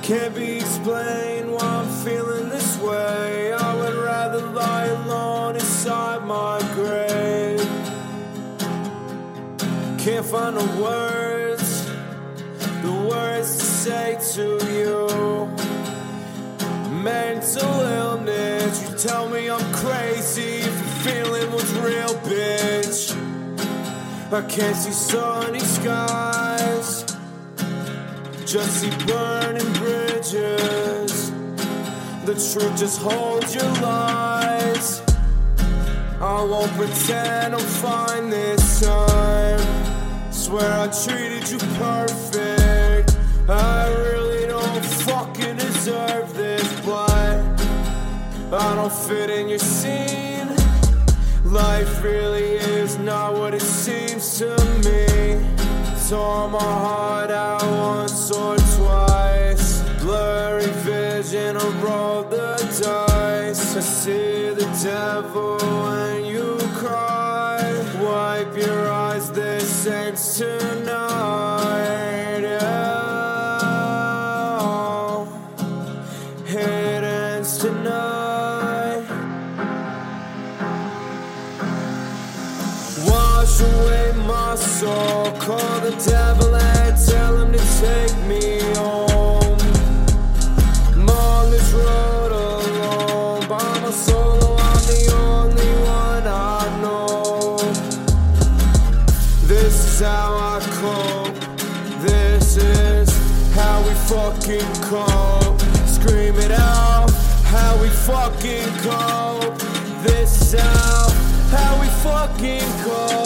Can't be explained why I'm feeling this way. I would rather lie alone inside my grave. Can't find the words to say to you. Mental illness, you tell me I'm crazy for feeling what's real, bitch. I can't see sunny skies, just see burning bridges. The truth just holds your lies. I won't pretend I'm fine this time. Swear I treated you perfect. I really don't fucking deserve this, but I don't fit in your scene. Life really is not what it seems to me. Tore my heart out once or twice. Blurry vision, I roll the dice. I see the devil when you cry. Wipe your eyes, this ends tonight. Oh, it ends tonight. Wash away my soul, call the devil and tell him to take me home. I'm on this road alone, by my solo, I'm the only one I know. This is how I cope, this is how we fucking cope. Scream it out, how we fucking cope. This is how we fucking cope.